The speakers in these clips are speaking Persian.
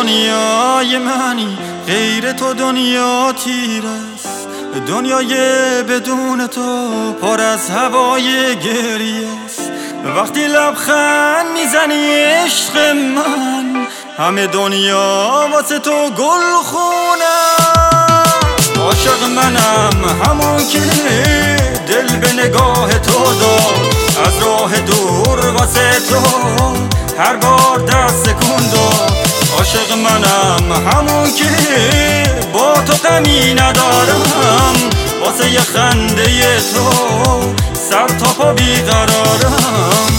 دنیای منی، غیر تو دنیا تیر است. دنیای بدون تو پر از هوای گریه است. وقتی لبخند میزنی عشق من، همه دنیا واسه تو گل خونم. عاشق منم همون که دل به نگاه تو داد، از راه دور واسه تو هر بار دست تکون داد. عاشق منم همون که با تو غمی ندارم، واسه یه خنده تو سر تا پا بیقرارم.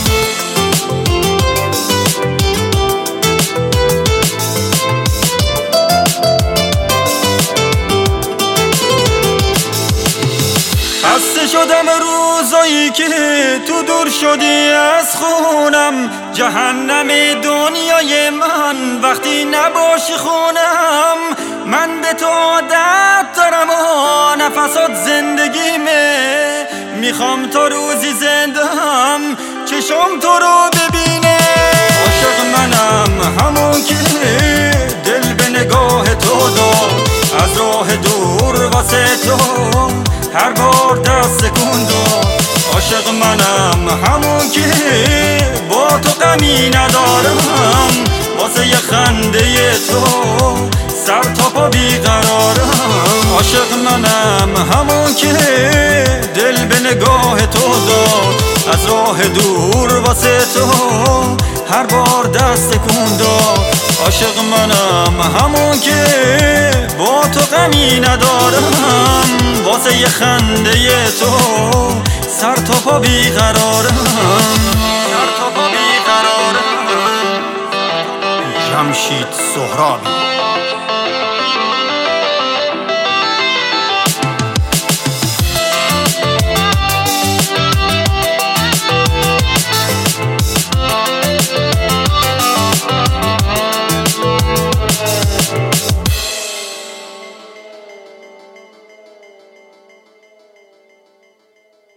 خسته شدم روزایی که تو دور شدی از خونم، جهنم دنیای من وقتی نباشی خونم. من به تو عادت دارم و نفسات زندگیمه، میخوام تا روزی زندم چشم تو رو ببینه. عاشق منم همون که دل به نگاه تو داد، از راه دور واسه تو هر بار دست تکون داد. عاشق منم همون که با تو غمی ندارم، واسه یه خنده تو سر تا پا بیقرارم. عاشق منم همون که دل به نگاه تو داد، از راه دور واسه تو هر بار دست تکون داد. عاشق منم همون که با تو غمی ندارم، واسه یه خنده تو سر تا پا بیقرارم. جمشید سهرابی.